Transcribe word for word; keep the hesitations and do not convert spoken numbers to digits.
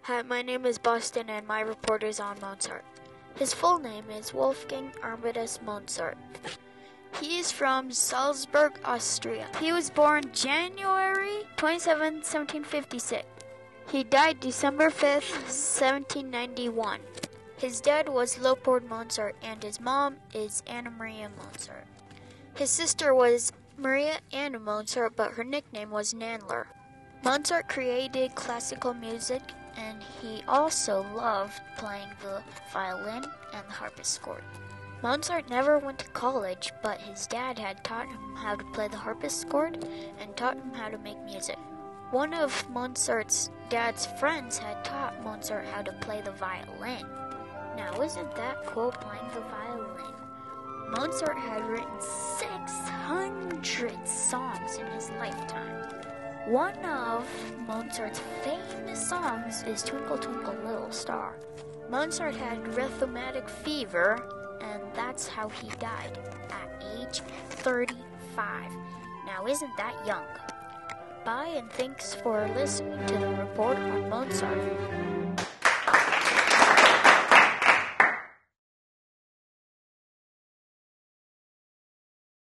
Hi, my name is Boston and my report is on Mozart. His full name is Wolfgang Amadeus Mozart. He is from Salzburg, Austria. He was born January twenty-seventh, seventeen fifty-six. He died December fifth, seventeen ninety-one. His dad was Leopold Mozart and his mom is Anna Maria Mozart. His sister was Maria Anna Mozart, but her nickname was Nandler. Mozart created classical music, and he also loved playing the violin and the harpsichord. Mozart never went to college, but his dad had taught him how to play the harpsichord and taught him how to make music. One of Mozart's dad's friends had taught Mozart how to play the violin. Now, isn't that cool, playing the violin? Mozart had written six hundred songs in his lifetime. One of Mozart's famous songs is Twinkle Twinkle Little Star. Mozart had rheumatic fever, and that's how he died, at age thirty-five. Now, isn't that young? Bye, and thanks for listening to the report on Mozart.